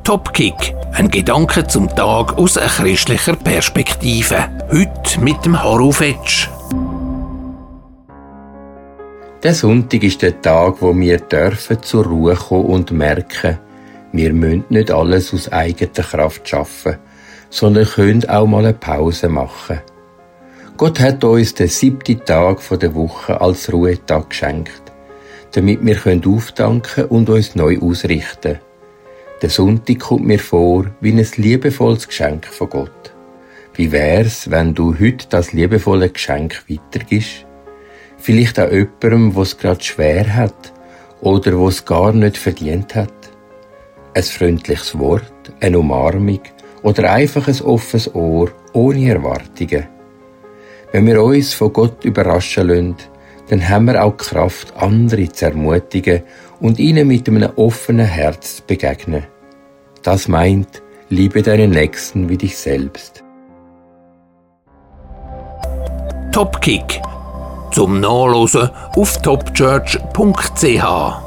Topkick, ein Gedanke zum Tag aus einer christlicher Perspektive. Heute mit dem Harro Fetsch. Der Sonntag ist der Tag, wo wir dürfen zur Ruhe kommen und merken, wir müssen nicht alles aus eigener Kraft schaffen, sondern können auch mal eine Pause machen. Gott hat uns den 7. Tag der Woche als Ruhetag geschenkt, damit wir auftanken und uns neu ausrichten. Der Sonntag kommt mir vor wie ein liebevolles Geschenk von Gott. Wie wär's, wenn du heute das liebevolle Geschenk weitergibst? Vielleicht auch jemandem, was es gerade schwer hat oder was es gar nicht verdient hat. Ein freundliches Wort, eine Umarmung oder einfach ein offenes Ohr ohne Erwartungen. Wenn wir uns von Gott überraschen lassen, dann haben wir auch die Kraft, andere zu ermutigen und ihnen mit einem offenen Herz zu begegnen. Das meint, liebe deinen Nächsten wie dich selbst. Topkick. Zum Nachlesen auf topchurch.ch